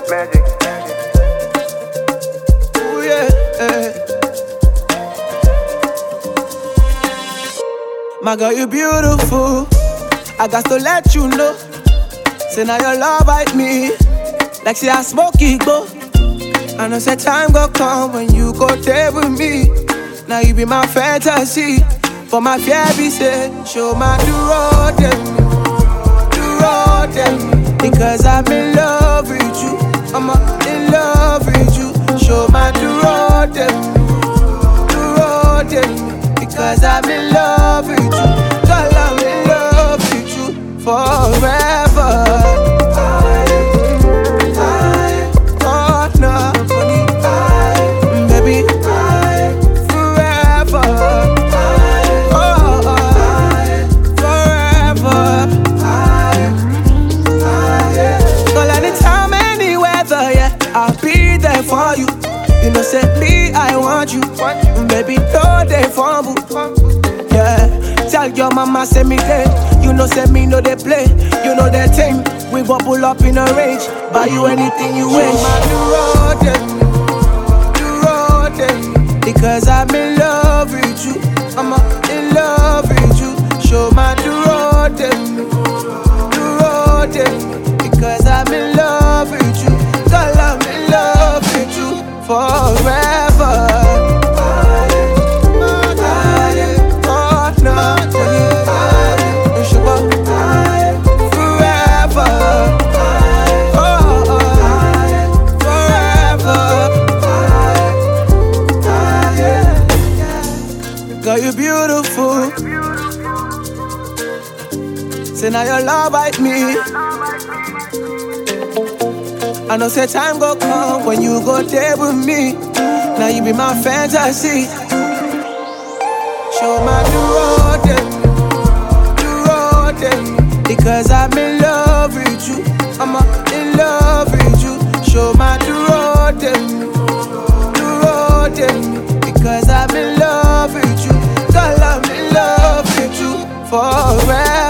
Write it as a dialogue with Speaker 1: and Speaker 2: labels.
Speaker 1: Magic.
Speaker 2: Ooh, yeah. My girl, you beautiful. I got to let you know. Say now your love bite me. Like say I smoke it, go. I know say time go come when you go there with me. Now you be my fantasy. For my fear be say, show my do road them. Because I'm in love with you. I'm in love with you. Show my do road them. Because I'm in love with you. Girl, I'm in love with you forever. For you, you know, say me, I want you. Baby, no they fumble. Yeah, tell your mama, say me there. You know, say me, no they play. You know that thing, we bubble up in a range. Buy you anything you wish. Do road them. Because I'm in love with you. I'm in love with you. Show my do road them. Because I'm in love with you. Girl, I'm in love with you forever. Girl, you beautiful. Say now your love bite me. I know say time go come when you go there with me. Now you be my fantasy. Show my do road them. Because I'm in love with you. I'm in love with you. Show my do road them. Because I'm in love with you. Girl, I'm in love with you forever.